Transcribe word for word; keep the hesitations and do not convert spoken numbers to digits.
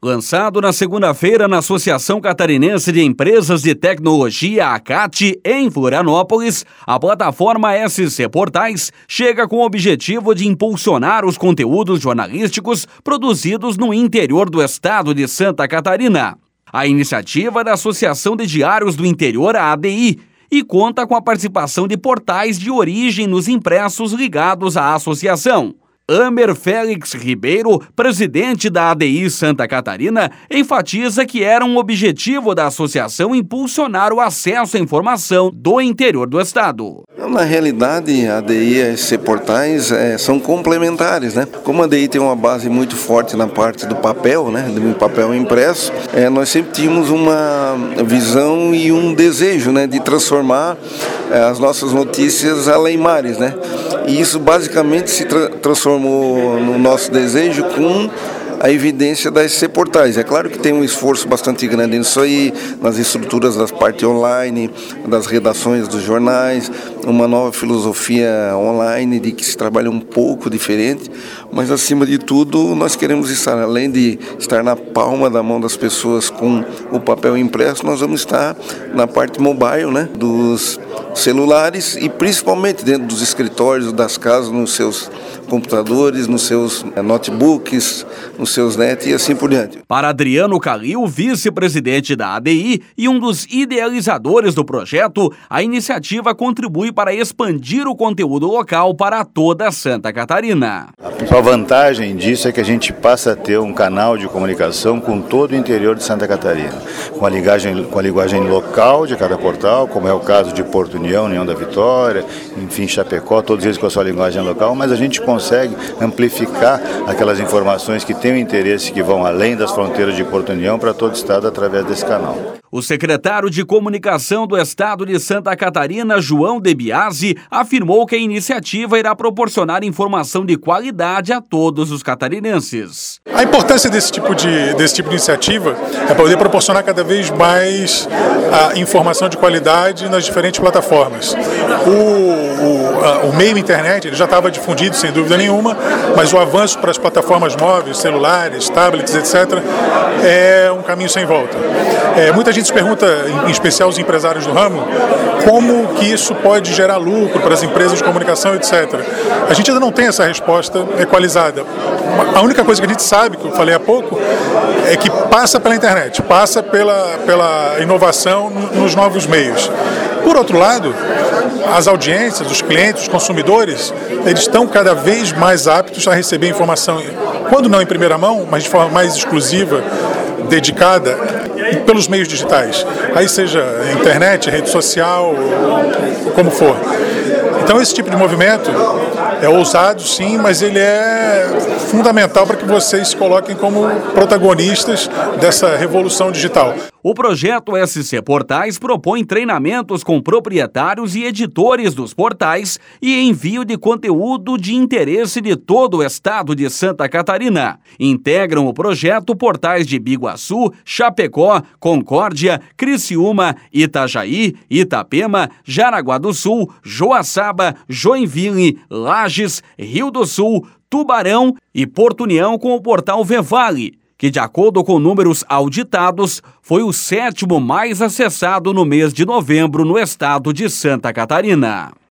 Lançado na segunda-feira na Associação Catarinense de Empresas de Tecnologia, A C A T, em Florianópolis, a plataforma S C Portais chega com o objetivo de impulsionar os conteúdos jornalísticos produzidos no interior do estado de Santa Catarina. A iniciativa é da Associação de Diários do Interior, a ADI, e conta com a participação de portais de origem nos impressos ligados à associação. Amer Félix Ribeiro, presidente da A D I Santa Catarina, enfatiza que era um objetivo da associação impulsionar o acesso à informação do interior do estado. Na realidade, a A D I e a S C Portais é, são complementares, né? Como a A D I tem uma base muito forte na parte do papel, né? Do papel impresso, é, nós sempre tínhamos uma visão e um desejo, né? De transformar é, as nossas notícias além mares, né? E isso basicamente se tra transformou no nosso desejo com a evidência da S C Portais. É claro que tem um esforço bastante grande nisso aí, nas estruturas das partes online, das redações dos jornais, uma nova filosofia online de que se trabalha um pouco diferente, mas acima de tudo nós queremos estar, além de estar na palma da mão das pessoas com o papel impresso, nós vamos estar na parte mobile, né, dos celulares e principalmente dentro dos escritórios, das casas, nos seus computadores, nos seus notebooks, nos seus net e assim por diante. Para Adriano Calil, vice-presidente da A D I e um dos idealizadores do projeto, a iniciativa contribui para expandir o conteúdo local para toda Santa Catarina. A principal vantagem disso é que a gente passa a ter um canal de comunicação com todo o interior de Santa Catarina, com a linguagem, com a linguagem local de cada portal, como é o caso de Porto União, União da Vitória, enfim, Chapecó, todos eles com a sua linguagem local, mas a gente consegue amplificar aquelas informações que têm o interesse, que vão além das fronteiras de Porto União para todo o estado através desse canal. O secretário de Comunicação do Estado de Santa Catarina, João De Biasi, afirmou que a iniciativa irá proporcionar informação de qualidade a todos os catarinenses. A importância desse tipo de, desse tipo de iniciativa é poder proporcionar cada vez mais a informação de qualidade nas diferentes plataformas. O, o, a, o meio internet ele já estava difundido, sem dúvida nenhuma, mas o avanço para as plataformas móveis, celulares, tablets, etcétera, é um caminho sem volta. É, muita gente se pergunta, em especial os empresários do ramo, como que isso pode gerar lucro para as empresas de comunicação, etcétera. A gente ainda não tem essa resposta equalizada. A única coisa que a gente sabe, que eu falei há pouco, é que passa pela internet, passa pela, pela inovação nos novos meios. Por outro lado, as audiências, os clientes, os consumidores, eles estão cada vez mais aptos a receber informação, quando não em primeira mão, mas de forma mais exclusiva, dedicada, pelos meios digitais. Aí seja internet, rede social, como for. Então esse tipo de movimento é ousado, sim, mas ele é fundamental para que vocês se coloquem como protagonistas dessa revolução digital. O projeto S C Portais propõe treinamentos com proprietários e editores dos portais e envio de conteúdo de interesse de todo o estado de Santa Catarina. Integram o projeto portais de Biguaçu, Chapecó, Concórdia, Criciúma, Itajaí, Itapema, Jaraguá do Sul, Joaçaba, Joinville, Lages, Rio do Sul, Tubarão e Porto União com o portal Vevale, que, de acordo com números auditados, foi o sétimo mais acessado no mês de novembro no estado de Santa Catarina.